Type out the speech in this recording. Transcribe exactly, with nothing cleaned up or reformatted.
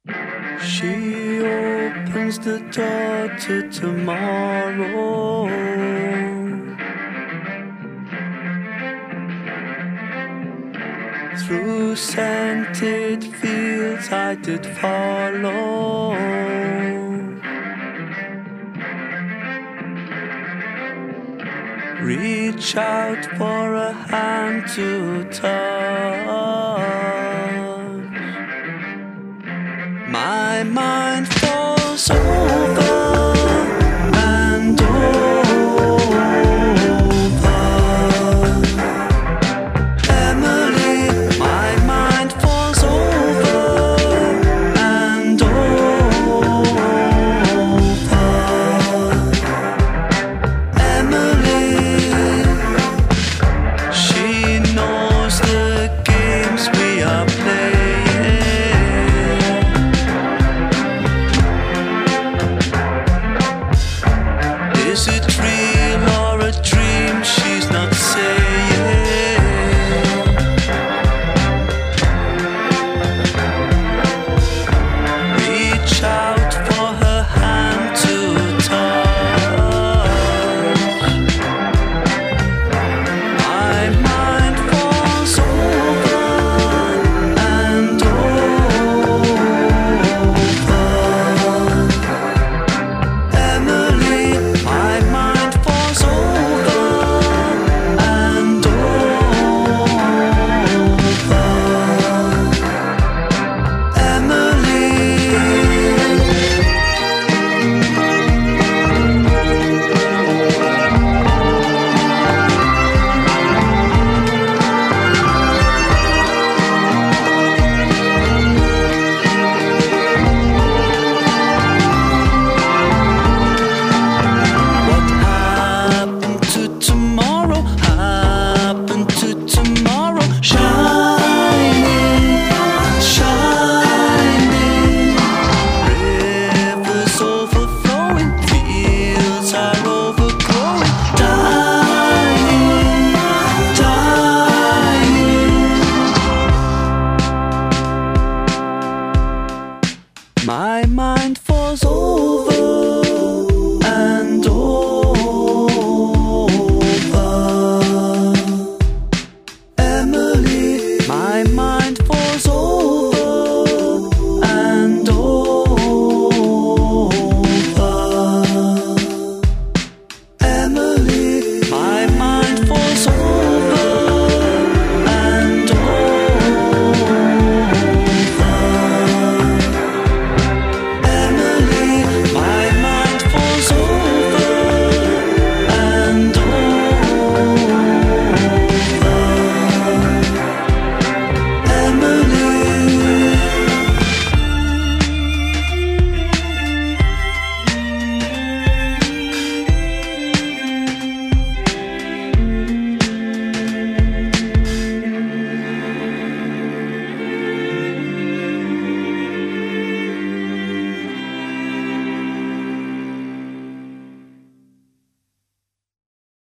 She opens the door to tomorrow. Through scented fields I did follow. Reach out for a hand to touch. My mind falls over and over. Emily, my mind falls over and over. Emily, she knows the games we are playing. Is it real or a dream? She's not saying. Reach out for her hand to touch. My mind falls over and over. Emily, my mind falls over and over. Emily. What happened to tomorrow? Happened to tomorrow? Shining, shining. Rivers overflowing, fields are overgrowing. Dying, dying. My mind falls over.